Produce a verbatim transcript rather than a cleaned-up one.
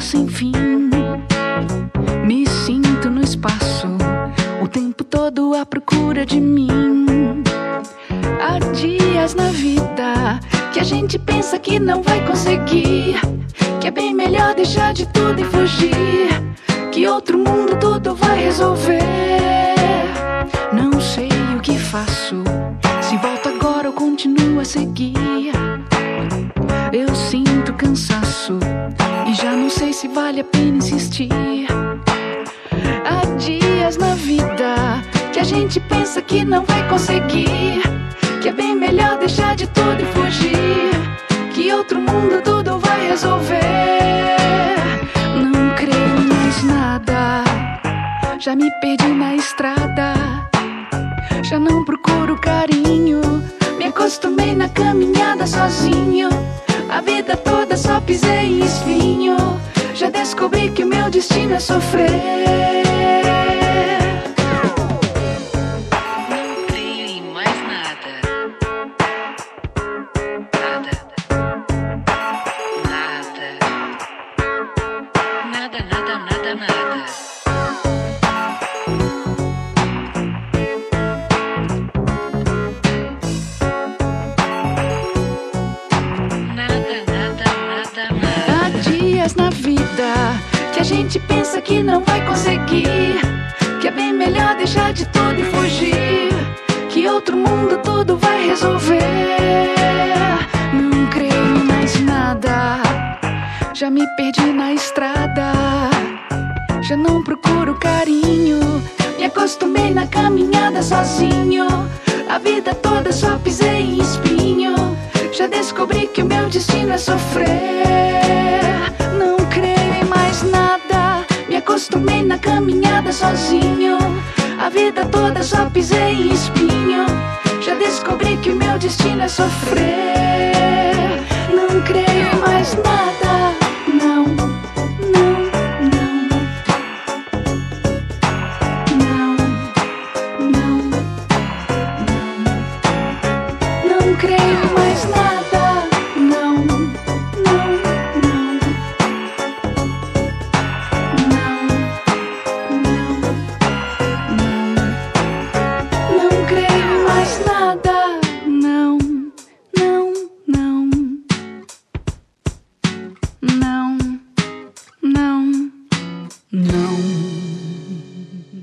sem fim. Me sinto no espaço, o tempo todo à procura de mim. Há dias na vida que a gente pensa que não vai conseguir, que é bem melhor deixar de tudo e fugir, que outro mundo tudo vai resolver. Não sei o que faço, se volto agora ou continuo a seguir. Eu sinto cansaço e já não sei se vale a pena insistir. Há dias na vida que a gente pensa que não vai conseguir, que é bem melhor deixar de tudo e fugir, que outro mundo tudo vai resolver. Não creio em mais nada, já me perdi na estrada, já não procuro carinho, me acostumei na caminhada sozinho. A vida toda só pisei em espinho, já descobri que o meu destino é sofrer. Não creio em mais nada. Nada. Nada. Nada, nada, nada, nada. Na vida que a gente pensa que não vai conseguir, que é bem melhor deixar de tudo e fugir, que outro mundo tudo vai resolver. Não creio em mais nada, já me perdi na estrada, já não procuro carinho, me acostumei na caminhada sozinho. A vida toda só pisei em espinho, já descobri que o meu destino é sofrer. Não creio em mais nada, me acostumei na caminhada sozinho. A vida toda só pisei em espinho, já descobri que o meu destino é sofrer. Não creio em mais nada.